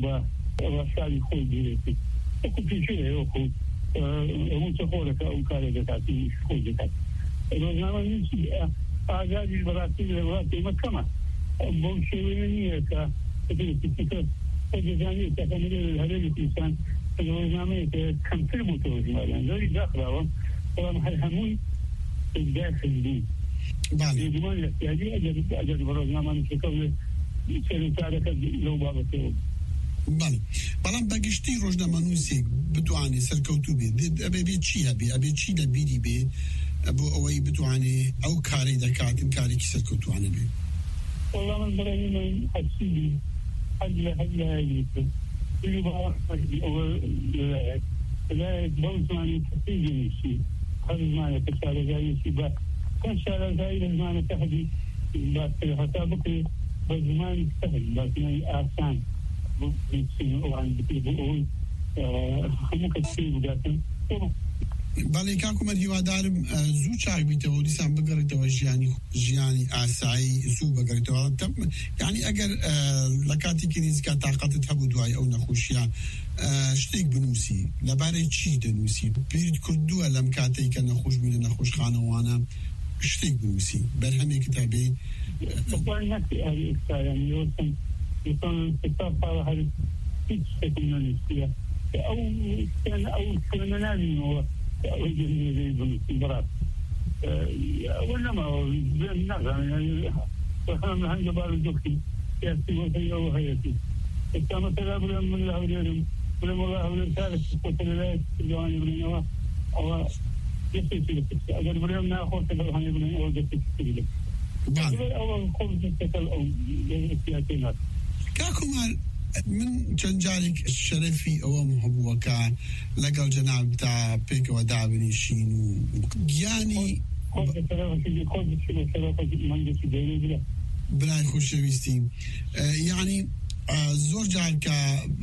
ڕاشاری خۆی گیرێتی وەکو پیشەیە وەکو ئەوە چەخۆرەکە ئەو کارێکە کاتی خۆی دەکات ڕۆژنامە نووسی ئاگادیش بەڕاستی لە وڵاتی ئێمە کەمە بەو شێوەیە نییە کە دەزانێت تەکەمەرێ لە هەرێمی کوردستان ڕۆژنامەیەکە کەمتر بووتەوە ژماریان زۆری داخراوە بەڵام هەر هەمووی داخل بوو بێگومان احتیاجی ئەگەر بە ڕۆژنامە نووسەکە سەرنجارەکە لەو بابەتەوە بەڵام بەگشتی ڕۆژنامەنووسێک بتوانێت سەرکەوتوو بێت ئەبێ چی هەبێ ئەبێ چی لە بیری بێ بۆ ئەوەی بتوانێت ئەو کارەی دەکاتن کارێکی سەرکەوتوانە بێ والله من برأيي من حسيبي حد لا يجب يجب لا يتبوز معني تحتيج نفسي هذا المعنى كشارة زي سيبا كان شارة زي المعنى تحدي بس حتى بكري بزمان تحدي بس يعني آسان بسين وعن بكري بقول همك تسيب جاتن بەڵێ کاکومەر هیوادارم زوو چاک بیتەوە دیسان بگەڕێتەوە ژیانی ئاسایی زوو بگەڕێتەوە یعنی ئەگەر لە کاتی کریزیکە تااقەتت هەبوو دوای ئەو نەخۆشیە شتێک بنووسی لەبارەی چی دەنووسی پیرت کردووە لەم کاتێک کە نەخۆش بووی لە نەخۆشخانەوانە شتێک بنووسی بەرهەمێکی تابێ أو فنانين برات وإنما يعني فهم عند بعض الدكتور يأتي وهي وهيتي كما تقابل من الأولاد ولما الله أولاد ثالث وثلاث الجواني بلينوا أو يسير أجل بليهم نأخذ تبعهم بلين أو جسد أول خبز تكل أو سياسيات كاكمال من جنجالك الشرفي أو محبوكا لقل جناب تا بيك ودابني شينو يعني بلاي خوش ويستي يعني زور جالك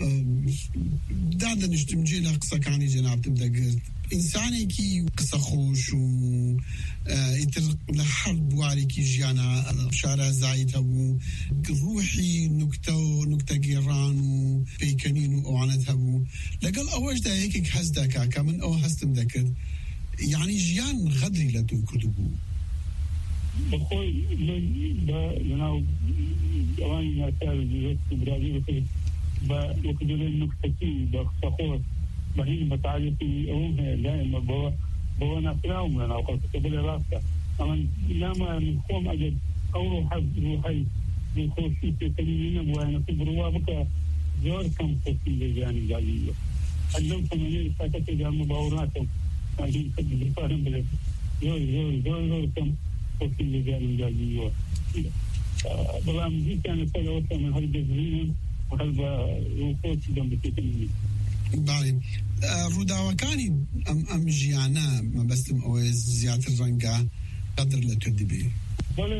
دادا نشتمجي لقصة كاني جناب تبدأ قلت إنساني كي قصة خوش و إتر لحرب واري كي جيانا شارع زايد هبو روحي نكتة جيران و بيكنين و أوانت هبو لقل أوش دا هيك حزدا كاكا من أو هستم ذكر يعني جيان غدري لدو كتبو بخوي لناو أواني ناسال جيرت برازيل وكدولين نكتتي بخصخور بهين بتعرفي أوه دائما بوا نفراهم لنا وقت قبل راسك أما لما نقوم أجد أول حد روحي بخوشي في تنين وأنا في بروا بك زور كم خوشي لجاني جالية أدلو ثمانية ساكت جام باوراتهم أجل كد بفارم بلد زور كم خوشي لجاني جالية بلام دي كانت تلوثة من هل جزرين وهل بروخوشي جنب تنين باڵێ ڕووداوەکانی ئەم ژیانە مەبەستم ئەوەیە زیاتر ڕەنگە قەدر لە تو دەبێ بەڵێ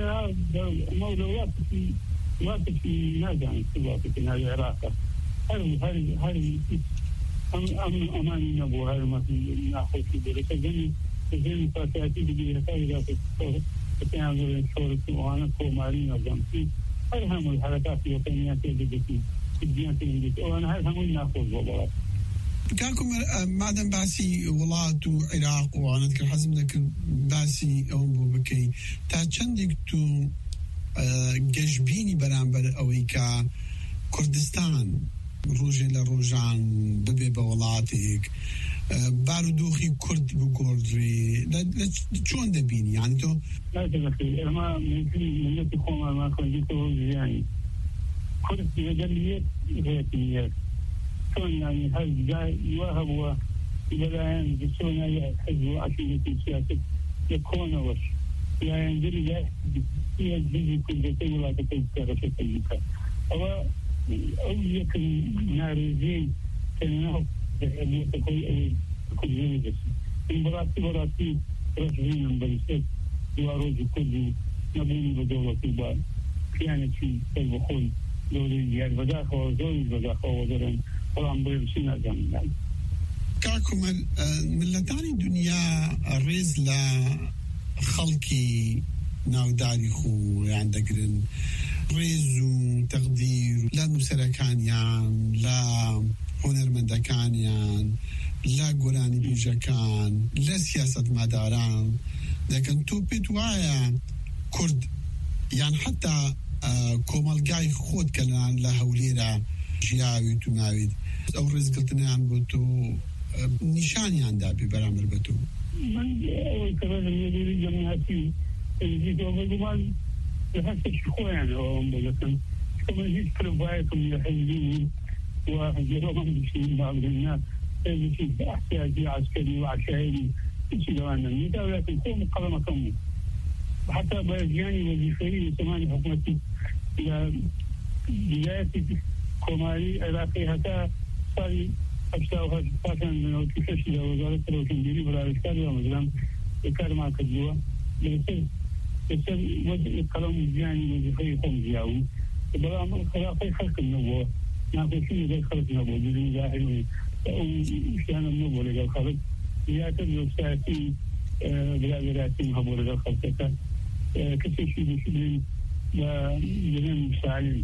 وڵاتێکی نازانێت وڵاتێکی ناوی عێراقە هەر ئەمانی نەبوو هەر ناخۆشی بێرەکە زێنی فاتحاتی بگیرەکە پێیان زۆرێن شۆرت وانە کۆماری نەزانسی هەر هەمووی حرەکاتی وەکەنیان تێ دەگەتی دیان تێ دەگەتی ئەوانە هەر هەمووی ناخۆش بۆ وڵات كاكم مادام باسي ولات وعراق وانا ذكر حزم ذكر باسي او بكي تا چندك تو جشبيني برامبر اويكا كردستان روجين لروجان ببي بولاتك بارودوخي كرد بقولري شلون دبيني يعني تو لا تذكري ما ممكن من يتخوما ما كنت يعني كرد يجليت هيك يعني هل جاي يوهب وبلاين بسونا يحزب عشان في سياسة يكون وش يعني جري هي الجزء كل شيء ولا تتذكر شيء أو يكن نارزين كانوا يتكوي كل يوم بس براتي رجعين بالسد واروج كل نبني بدولة كبار كانت في البخول دوري يعني بداخل دوري بداخل ودرن كاكم ملتاني دنيا الرز لا خلقي ناوداري خو عندك ڕێز و تەقدیر لە نووسەرەکانیان لە هۆنەرمەندەکانیان لە گۆرانی بیژەکان لە سیاسەتمەداران دەکەن. تۆ پێت وایە کورد یان حتا کۆمەلگای خۆت کەلان لە هەولێرە ژیاویت و ناویت ئەو ڕێزگرتنیان بۆ تۆ نیشانیان دابێ بەرامبەر بە تۆ؟ من ئەوەی کەڕە لەێری جەمعیەتی بەگومان هەستێکی خۆیان ئەوم بۆ دەکەن من هیچ پرڤایەتم لە حەزبی وجربهم بشيء بعضنا في احتياج عسكري وعشائري في لوانا ولكن قوم قلم كم حتى بيجاني وظيفي ثمان حكومتي الى بدايه كوماري عراقي حتى صار اشتاوها ساكن من وكيفاش الى وزاره الروشنديري ولا اشكال مثلا ذكر ما كذبوا يصير وجه القلم بيجاني وظيفي قوم زياو بلا خلافي خلق النبوه ناقص شيء زي خلق نبوه بدون ظاهر وشان النبوه لقى خلق يعتبر ساعتي بلادراتي مهبور لقى خلقك كثير شيء بشبه لجنان مساعدين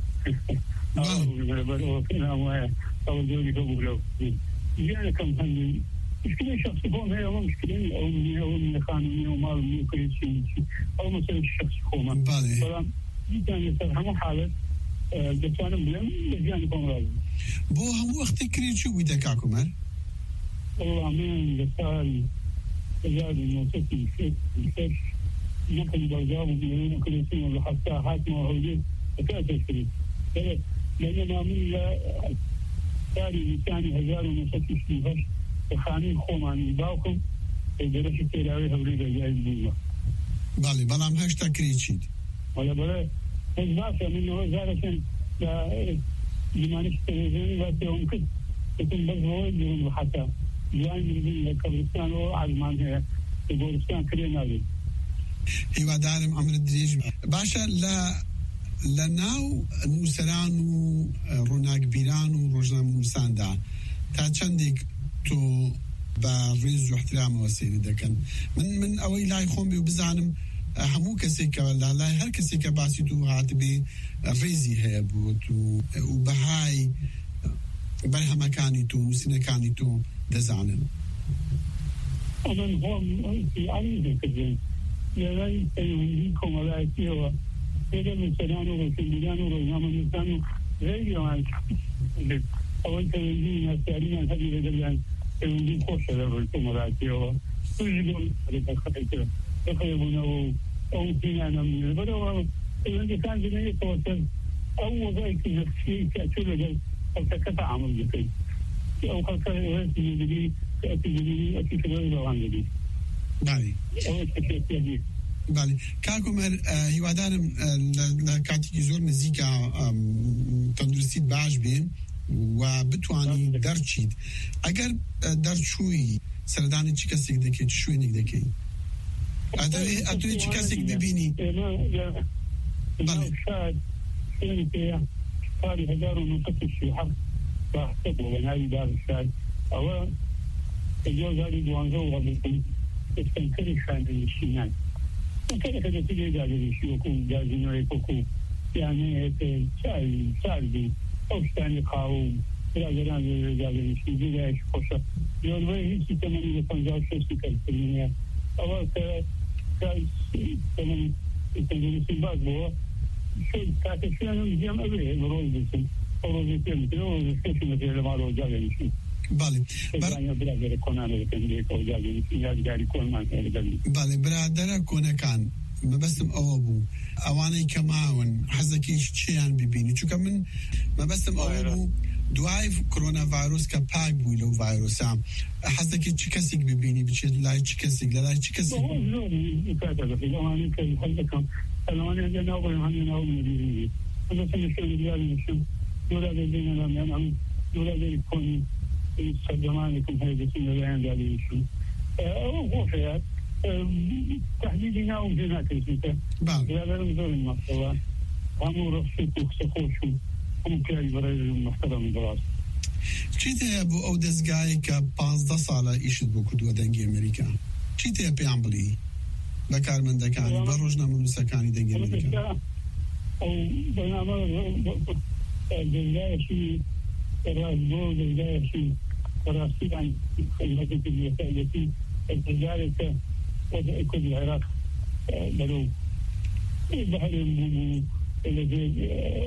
أو دولي فبولو يعني كم هندي مشكلة شخص قوم هي أو مشكلة أو من قانونية ومال من كل شيء أو مثلا الشخص قوما فلا يعني يصير حالة دكتور بلم يعني قوم راضي بو هم وقت كريم شو بدك أكمل والله من دكتور زاد الموسيقى في ممكن برجع وبيعملوا كل شيء ولا حتى حاكم وهولي أكاد تشتري لأننا من ثاني هزار ومسكين فيها خانين خوماني باوكم درجة تلاوي هولي جاي بيجوا بالي بلام هاش تكريتشيد ولا بلا الناس منه زارة لا لمانش تلفزيون بس يوم كده يكون بس هو يوم حتى يعني من كردستان وعلمان هي كردستان كلنا ذي هو دارم عمر الدريج باشا لا ناو نوسران و روناق بيران و روجنامه نووساندا تا چندێک تۆ بە ڕێز و احترام وەسێنی دەکەن من ئەوەی لای خۆم بێ و بزانم هەموو کەسێکەوە لای هەر کەسێکە باسی تو هاتبێ ڕێزی هەیە بۆت و بەهای بەرهەمەکانی تۆ نووسینەکانی تۆ دەزانن. من هۆم علی دەکردن لەلای پەیوەندی کۆمەڵایەتیەوە پێدە نووسەران و ڕۆشنبیران و ڕۆژنامە نووسان و غەیری ئەوان ئەوەی پەیوەندی ناسیاریان هەبی لەگەڵیان پەیوەندی خۆشە لە ڕۆی کۆمەڵایەتیەوە توژی بۆ خەڵکەکە بخەیەبوونەوە و ئەو پێیانە منێ بەرەوە پەیوەندەکان بنێتەوە سەر ئەو وەزایکی نەفسیەی کە چۆ لەگەڵ خەڵکەکە تەعامل دەکەیت ئەو خەڵکە هەستی دەبی بله کاکومەر هیوادارم لە کاتێکی زۆر نزیکە تەندروستیت باش بێ و بتوانی دەرچیت ئەگەر دەرچووی سەردانی چی کەسێک دەکەیت چ شوێنێک دەکەیت ئەتوێت چی کەسێک ببینی ساڵی 1937 بەحسەبەوە بەناوی دارشاد ئەوە جۆزاری دوانزە وەڵبن ئستەنکەری خانەنشینان کەرەکە دەتیێ دادەنیشی وەکو دازینەوەی وەکو یانەیە ساردی ئەو شتانی قاو و برادران دادەنیشی دیدایش خۆشە زۆربەی هیچی تەمەنی لە 56 کەلکردنیە ئەوە کە تەمەنی تەندروستی باز بووە کاتە شوێنم جێم ئەوێ ڕۆژ بچن ئەو ڕۆژی پێم کرد ئەو ڕۆژی پێم لە ماڵەوە دادەنیشی بله برادرە کۆنەکان مەبەستم ئەوە بوو ئەوانەی کە ماون حەزەکەیش چیان ببینی چونکە من مەبەستم ئەوە بوو دوای کۆرۆنا ڤایرۆس کە پاک بووی لەو ڤایرۆسا حەزەکەی چ کەسێک ببینی بچێت لای چ کەسێک لە لای چ کەسێک سلامانكم هيئتين الآن داليشون أو غفيات تحديدنا وجنات الكتاب لا نزول المحتوى هم رفضت وخصوصهم هم كاي برای محترم دراسة چیت بو ئەو دەستگای کە 15 ساڵە ئیشت بۆ کردووە دەنگی ئەمریکا چیت پێیان بڵی بە کارمەندەکانی بە ڕۆژنامە نووسەکانی دەنگی ئەمریکا أو برنامج جزائري رازبو جزائري راسي عن خدمة التي الجزائر وضع كل العراق بلو بحر المبو الذي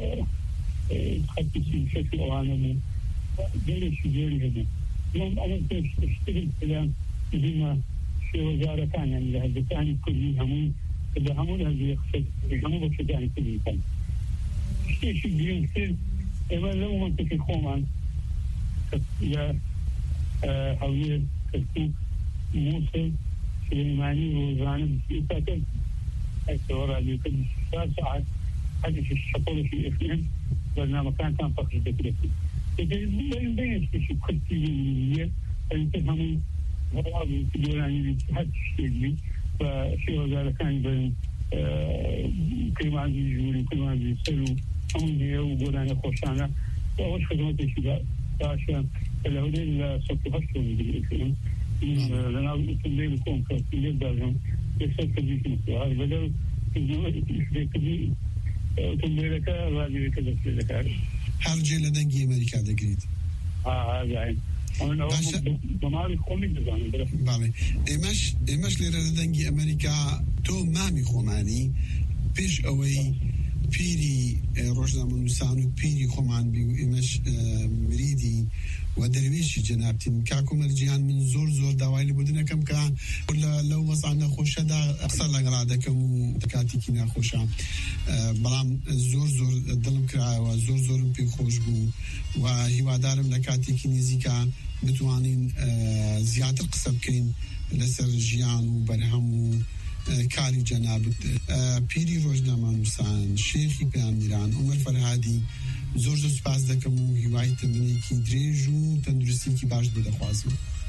تخطي بشكل أعلم دلش جيري هذا يوم أنا أشتغل كلام بما في وزارة كان يعني هذا كان كل همون إذا همون هذا يقصد همون بس كان كل كان شيء بيصير إما لو ما تفكرون عن يا حوير كتوب موسى سليماني وزانب يسافر الثورة اللي كل ساعة هذا في الشغل في إفنان برنامج كان فقط تكلفي لكن لا يمكن شيء كتير اللي تفهمون هو بيقولون هذا الشيء فشيء هذا كان بين كل ما يجوري كل ما يسلو هم يقولون خوشانا وش خدمة الشباب عشان الأولين سطحهم بالإفنان لنا الليل يكون كثير دارهم يصير كذي مثل هذا بدل كذي تملك هذه كذا كذا هرجع لدنجي أمريكا دقيت هذا عين أنا بماري خومي دزاني بالي إمش لدنجي أمريكا تو مامي خوماني بيش أوي پیری روزنامه نویسان و پیری خۆمان بی و ئێمەش مریدی و دەروێشی جەنابتین کاکو مەرجیان من زۆر داوای لێبوردن دەکەم کە لەو وەزعە نەخۆشەدا قسە لەگەڵا دەکەم و کاتێکی ناخۆشە بەڵام زۆر دڵم کرایەوە زۆرم پێی خۆش بوو و هیوادارم لە کاتێکی نزیکە بتوانین زیاتر قسە بکەین لەسەر ژیان و بەرهەم و کاری جنابت پیری روزنامه نویسان شیخی پەیامبەران عومەر فەرهادی زۆر سپاس دەکەم و هیوای تەمەنێکی درێژ و تەندروستیکی باش بۆ دەخوازم.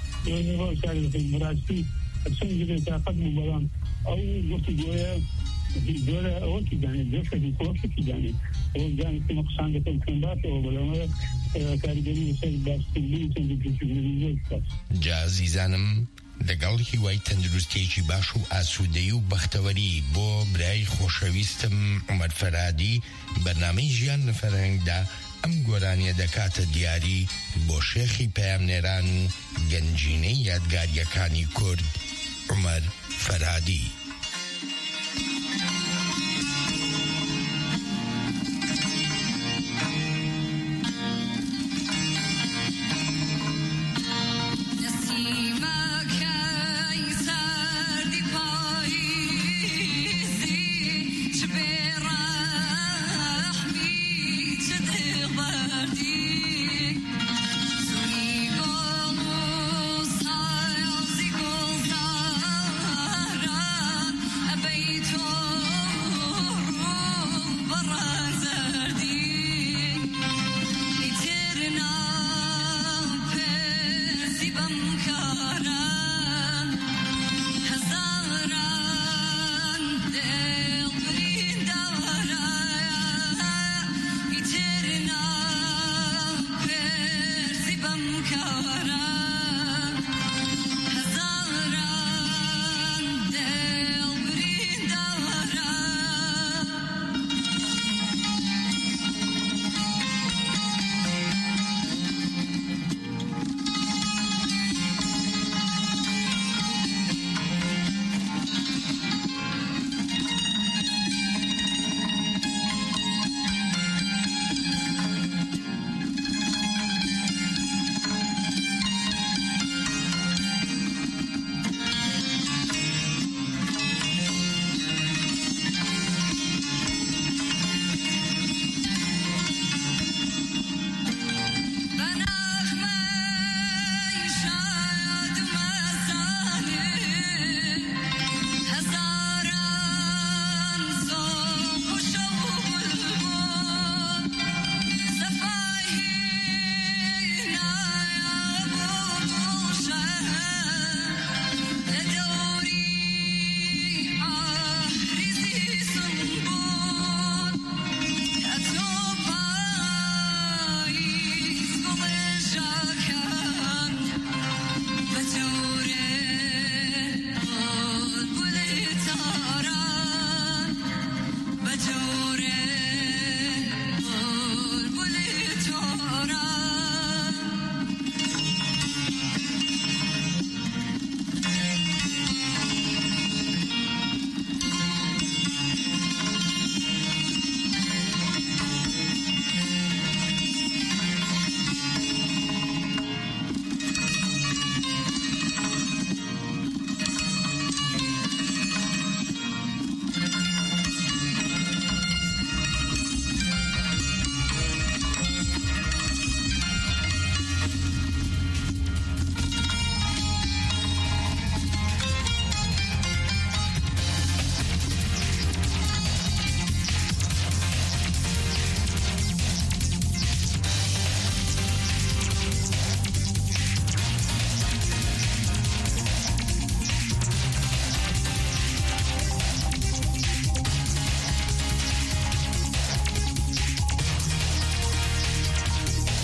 مراستی چەند تاقەتم بەڵام ئەو گفتوگۆیە زۆرە ئەوەکی دانێت زۆر کۆشکی دانێت ئەوە دانێت قسان دەکەم کەم باشەوە بەڵامە کاریگەری لەسەر باشکردنی چەندی زۆر سپاس. جا عزیزانم لەگەڵ هیوای تەندروستیەکی باش و ئاسوودەیی و بەختەوەری بۆ برای خۆشەویستم عومەر فەرهادی بەرنامەی ژیان لە فەرهەنگدا ئەم گۆرانیە دەکاتە دیاری بۆ شێخی پەیامنێران و گەنجینەی یادگاریەکانی کورد عومەر فەرهادی.